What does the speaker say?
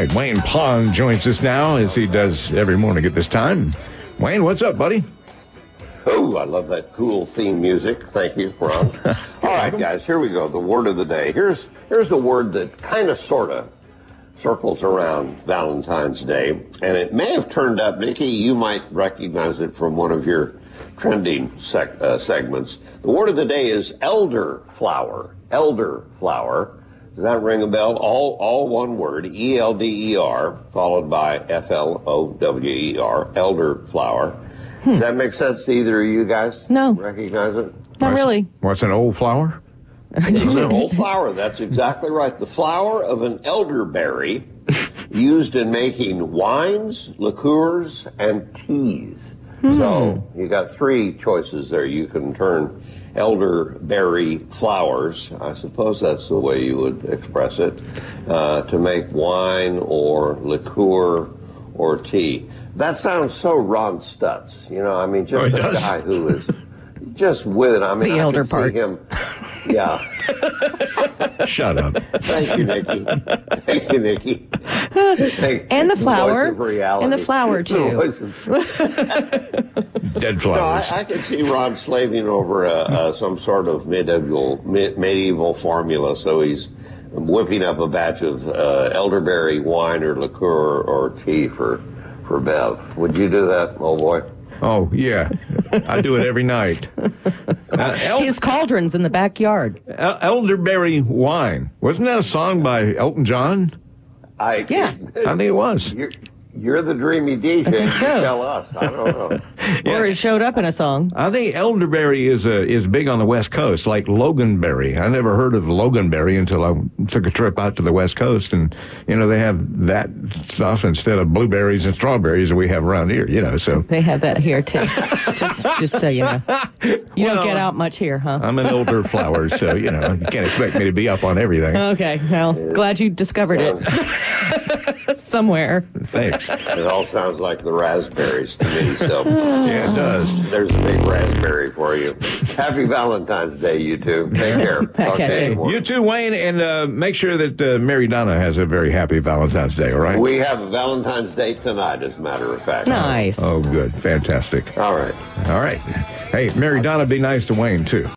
right, Wayne Pond joins us now, as he does every morning at this time. Wayne, what's up, buddy? Oh, I love that cool theme music. Thank you, Ron. All right, guys, here we go. The word of the day. Here's a word that kind of, sort of, circles around Valentine's Day. And it may have turned up, Nikki, you might recognize it from one of your trending segments. The word of the day is elderflower. Elderflower. Does that ring a bell? All one word, E-L-D-E-R, followed by F-L-O-W-E-R, elderflower. Does that make sense to either of you guys? No. Recognize it? Not really. What's an old flower? It's an old flower. That's exactly right. The flower of an elderberry used in making wines, liqueurs, and teas. So you got three choices there. You can turn elderberry flowers, I suppose that's the way you would express it, to make wine or liqueur or tea. That sounds so Ron Stutz, you know, I mean, just a guy who is just with it. I mean, the elder I can part. see him. Yeah. Shut up. Thank you, Nikki. Thank you, Nikki. And the flower. Voice of reality. And the flower, too. Dead No, flowers. I can see Ron slaving over some sort of medieval formula, so he's whipping up a batch of elderberry wine or liqueur or tea for Bev. Would you do that, old boy? Oh, yeah. I do it every night. His cauldron's in the backyard. Elderberry wine. Wasn't that a song by Elton John? Yeah. I think it was. You're the dreamy DJ. think You so. tell us. I don't know. Or it showed up in a song. I think elderberry is big on the West Coast, like loganberry. I never heard of loganberry until I took a trip out to the West Coast, and you know they have that stuff instead of blueberries and strawberries that we have around here. You know, so They have that here, too. just so you know. You don't get out much here, huh? I'm an older flower, so you know you can't expect me to be up on everything. Okay, well, glad you discovered it somewhere. Thanks. It all sounds like the raspberries to me, so Yeah, it does. there's a big raspberry for you. Happy Valentine's Day, you two. Take care. Talk to you in the morning. You too, Wayne, and make sure that Mary Donna has a very happy Valentine's Day, all right? We have a Valentine's Day tonight, as a matter of fact. Nice. Oh, good. Fantastic. All right. All right. Hey, Mary Donna, be nice to Wayne, too.